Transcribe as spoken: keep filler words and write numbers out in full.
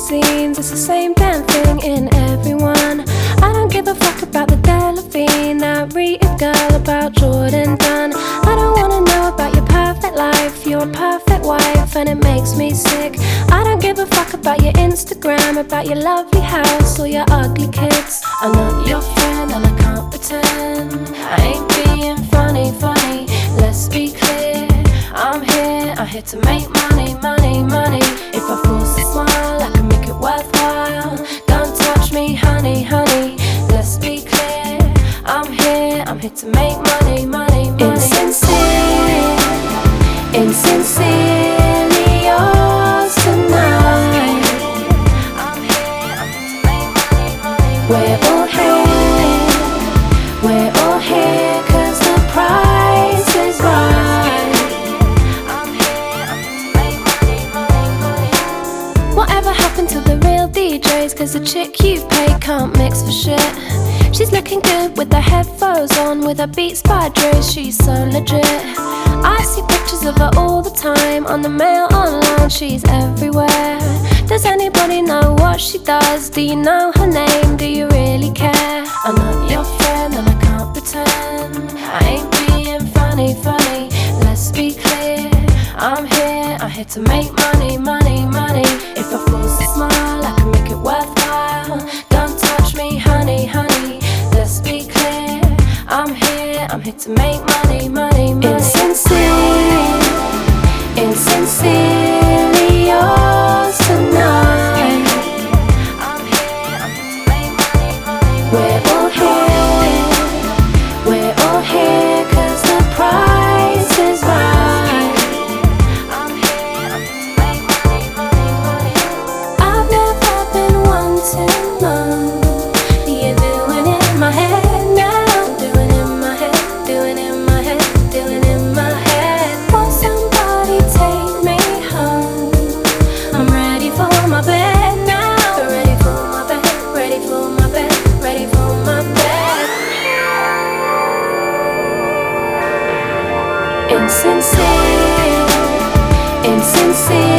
magazines, it's the same damn thing in everyone. I don't give a fuck about the Delavigne, that Rita girl, about Jordan Dunn. I don't wanna know about your perfect life, you're a perfect wife and it makes me sick. I don't give a fuck about your Instagram, about your lovely house or your ugly kids. I'm not your friend and I can't pretend I ain't being funny, funny. Let's be clear, I'm here, I'm here to make money, money, money. If I force a smile, I can make it worthwhile. Don't touch me, honey, honey. Let's be clear, I'm here, I'm here to make money, money, money. Insincere, insincerely yours tonight. I'm here, I'm here to make money, money, money. We're all here, we're all here 'cause the price is right. I'm here, I'm here to make money, money, money. Whatever happened to the real D Js? 'Cause the chick you've paid can't mix for shit. She's looking good with the headphones on, with her Beats by Dre, she's so legit. I see pictures of her all the time, on the mail, online, she's everywhere. Does anybody know what she does? Do you know her name? Do you really care? I'm not your friend and I can't pretend I ain't being funny, funny. Let's be clear, I'm here, I'm here to make money, money, money. If I force a smile, I can make it worthwhile. Don't touch me, honey, honey. Let's be clear, I'm here, I'm here to make money, money, money. Insincere, insincerely yours tonight. I'm here, I'm here to make money, money, money. We're all here, we're all here 'cause the price is right. I'm here, I'm here to make money, money, money. I've never been one to know. You're doing it in my head now, doing it in my head, doing it in my head, doing it in my head. Won't somebody take me home? I'm ready for my bed now, ready for my bed, ready for my bed, ready for my bed. Insincere, insincere.